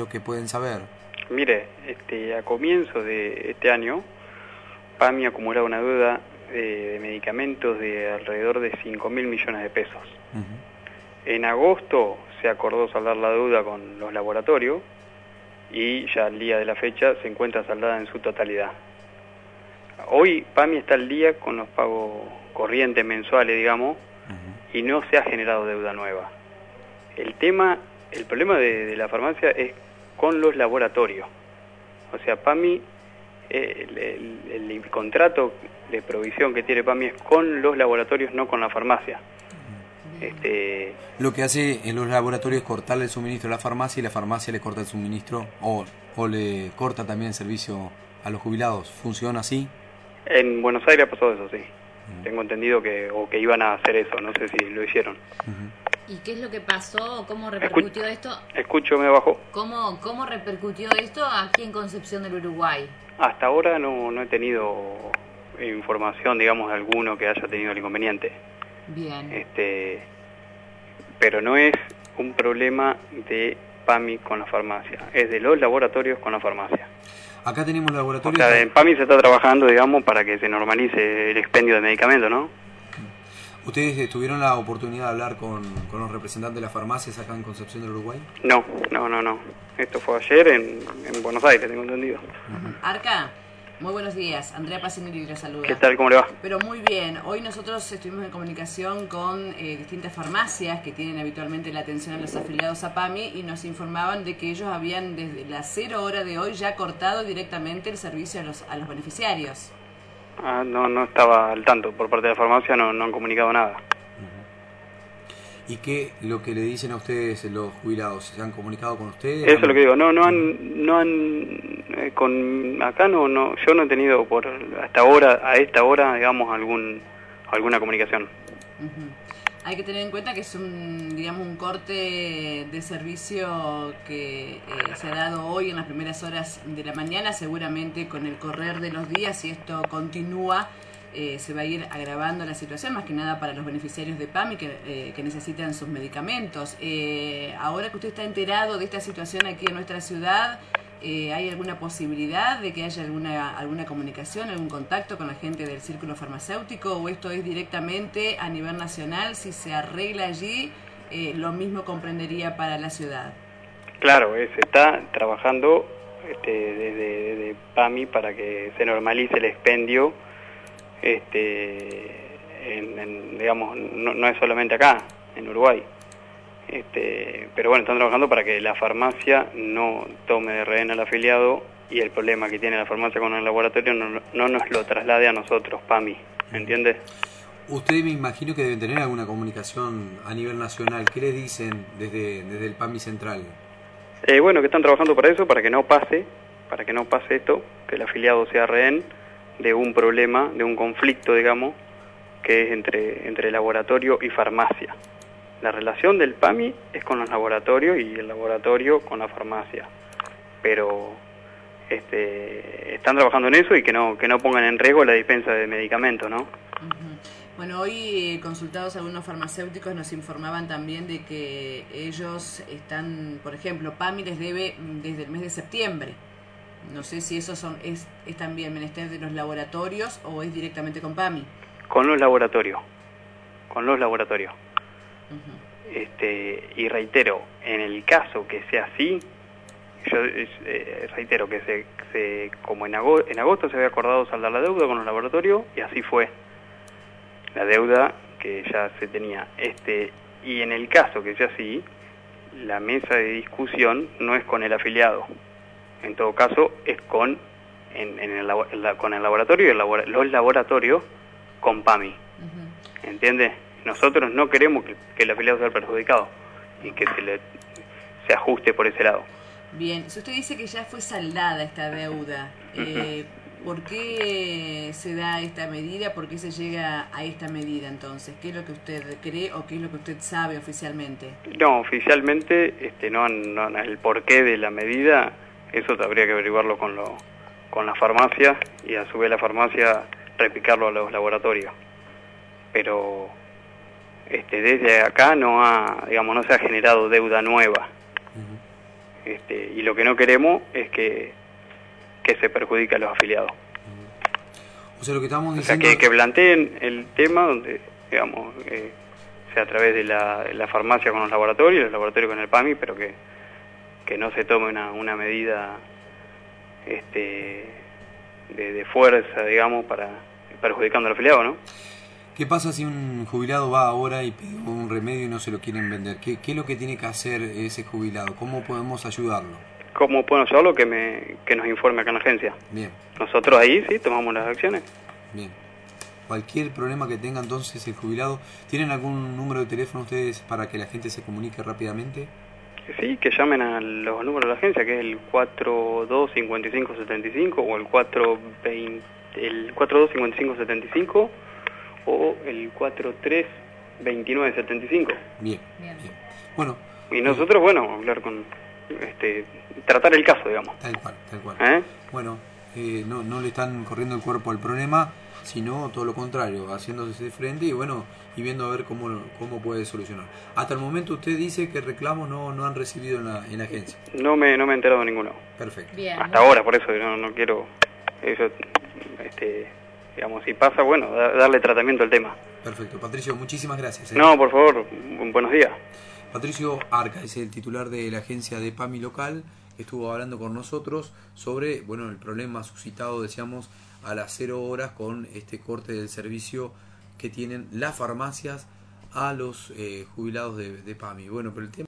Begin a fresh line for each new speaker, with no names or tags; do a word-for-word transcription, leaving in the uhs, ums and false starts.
lo que pueden saber.
Mire, este, a comienzos de este año, PAMI acumulaba una deuda de, de medicamentos de alrededor de cinco mil millones de pesos. Uh-huh. En agosto se acordó saldar la deuda con los laboratorios y ya al día de la fecha se encuentra saldada en su totalidad. Hoy PAMI está al día con los pagos corrientes mensuales, digamos, uh-huh. y no se ha generado deuda nueva. El tema, el problema de, de la farmacia es con los laboratorios. O sea, PAMI, eh, el, el, el contrato de provisión que tiene PAMI es con los laboratorios, no con la farmacia. Uh-huh. Este,
Lo que hace en los laboratorios es cortarle el suministro a la farmacia y la farmacia le corta el suministro o, o le corta también el servicio a los jubilados. ¿Funciona así?
En Buenos Aires ha pasado eso, sí. Uh-huh. Tengo entendido que o que iban a hacer eso, no sé si lo hicieron.
Uh-huh. ¿Y qué es lo que pasó? ¿Cómo repercutió
Escu-
esto?
Escucho, me bajó.
¿Cómo, ¿Cómo repercutió esto aquí en Concepción del Uruguay?
Hasta ahora no, no he tenido información, digamos, de alguno que haya tenido el inconveniente.
Bien.
Este, pero no es un problema de PAMI con la farmacia, es de los laboratorios con la farmacia.
Acá tenemos laboratorios...
O sea, en PAMI se está trabajando, digamos, para que se normalice el expendio de medicamentos, ¿no?
¿Ustedes tuvieron la oportunidad de hablar con, con los representantes de las farmacias acá en Concepción del Uruguay?
No, no, no, no. Esto fue ayer en, en Buenos Aires, tengo entendido.
Uh-huh. Arca, muy buenos días. Andrea Pacinelli la saluda.
¿Qué tal? ¿Cómo le va?
Pero muy bien. Hoy nosotros estuvimos en comunicación con eh, distintas farmacias que tienen habitualmente la atención a los afiliados a PAMI y nos informaban de que ellos habían desde la cero hora de hoy ya cortado directamente el servicio a los, a los beneficiarios.
Ah, no, no estaba al tanto. Por parte de la farmacia no, no han comunicado nada.
¿Y qué lo que le dicen a ustedes los jubilados? ¿Se han comunicado con ustedes?
Eso es lo que digo. No, no han, no han, eh, con acá no, no, yo no he tenido por hasta ahora, a esta hora, digamos, algún, alguna comunicación.
Uh-huh. Hay que tener en cuenta que es un, digamos, un corte de servicio que eh, se ha dado hoy en las primeras horas de la mañana. Seguramente con el correr de los días, si esto continúa, eh, se va a ir agravando la situación, más que nada para los beneficiarios de PAMI que, eh, que necesitan sus medicamentos. Eh, ahora que usted está enterado de esta situación aquí en nuestra ciudad, Eh, ¿hay alguna posibilidad de que haya alguna alguna comunicación, algún contacto con la gente del círculo farmacéutico o esto es directamente a nivel nacional? Si se arregla allí, eh, lo mismo comprendería para la ciudad.
Claro, eh, se está trabajando este, desde, desde PAMI para que se normalice el expendio, este, en, en, digamos, no, no es solamente acá, en Uruguay. Este, pero bueno, están trabajando para que la farmacia no tome de rehén al afiliado y el problema que tiene la farmacia con el laboratorio no, no nos lo traslade a nosotros, PAMI, ¿entiendes?
Ustedes me imagino que deben tener alguna comunicación a nivel nacional. ¿Qué les dicen desde, desde el PAMI central?
Eh, bueno, que están trabajando para eso, para que no pase, para que no pase esto, que el afiliado sea rehén de un problema, de un conflicto, digamos, que es entre, entre laboratorio y farmacia. La relación del PAMI es con los laboratorios y el laboratorio con la farmacia, pero este, están trabajando en eso y que no que no pongan en riesgo la dispensa de medicamentos, ¿no?
Uh-huh. Bueno, hoy eh, consultados algunos farmacéuticos nos informaban también de que ellos están, por ejemplo, PAMI les debe desde el mes de septiembre. No sé si eso son es, es también menester de los laboratorios o es directamente con PAMI.
Con los laboratorios, con los laboratorios.
Uh-huh.
Este, y reitero, en el caso que sea así, yo eh, reitero que se, se como en agosto, en agosto se había acordado saldar la deuda con los laboratorios y así fue la deuda que ya se tenía. Este, y en el caso que sea así, la mesa de discusión no es con el afiliado, en todo caso es con en, en el, en la, con el laboratorio y el labor, los laboratorios con PAMI. Uh-huh. ¿Entiendes? Nosotros no queremos que, que el afiliado sea perjudicado y que se le se ajuste por ese lado.
Bien, si usted dice que ya fue saldada esta deuda, eh, ¿por qué se da esta medida? ¿Por qué se llega a esta medida entonces? ¿Qué es lo que usted cree o qué es lo que usted sabe oficialmente?
No, oficialmente este, no, no el porqué de la medida, eso habría que averiguarlo con, lo, con la farmacia y a su vez la farmacia replicarlo a los laboratorios. Pero este, desde acá no ha, digamos, no se ha generado deuda nueva. Uh-huh. este, y lo que no queremos es que, que se perjudique a los afiliados.
O sea, lo que estamos
O sea,
diciendo...
que, que planteen el tema donde, digamos, eh, sea a través de la, la farmacia con los laboratorios, los laboratorios con el PAMI, pero que, que no se tome una, una medida este, de, de fuerza, digamos, para perjudicando al afiliado, ¿no?
¿Qué pasa si un jubilado va ahora y pide un remedio y no se lo quieren vender? ¿Qué, qué es lo que tiene que hacer ese jubilado? ¿Cómo podemos ayudarlo?
¿Cómo puedo hacerlo? Que, me, que nos informe acá en la agencia.
Bien.
Nosotros ahí sí tomamos las acciones.
Bien. Cualquier problema que tenga entonces el jubilado, ¿tienen algún número de teléfono ustedes para que la gente se comunique rápidamente?
Sí, que llamen a los números de la agencia, que es el cuatro dos cinco cinco siete cinco o el cuatro veinte, el cuatro dos cinco cinco siete cinco o el cuatro tres veintinueve setenta y cinco.
Bien, bien. bien. Bueno.
Y nosotros, bueno, hablar con, este, tratar el caso, digamos.
Tal cual, tal cual.
¿Eh?
Bueno, eh, no, no le están corriendo el cuerpo al problema, sino todo lo contrario, haciéndose de frente y bueno, y viendo a ver cómo, cómo puede solucionar. Hasta el momento usted dice que reclamos no, no han recibido en la, en la agencia.
No me, no me he enterado de ninguno.
Perfecto.
Bien,
Hasta
bueno.
ahora, por eso no, no quiero, eso, este, digamos, si pasa, bueno, da- darle tratamiento al tema.
Perfecto. Patricio, muchísimas gracias. ¿eh?
No, por favor, buenos días.
Patricio Arca es el titular de la agencia de PAMI local, estuvo hablando con nosotros sobre, bueno, el problema suscitado, decíamos, a las cero horas con este corte del servicio que tienen las farmacias a los eh, jubilados de, de PAMI. Bueno, pero el tema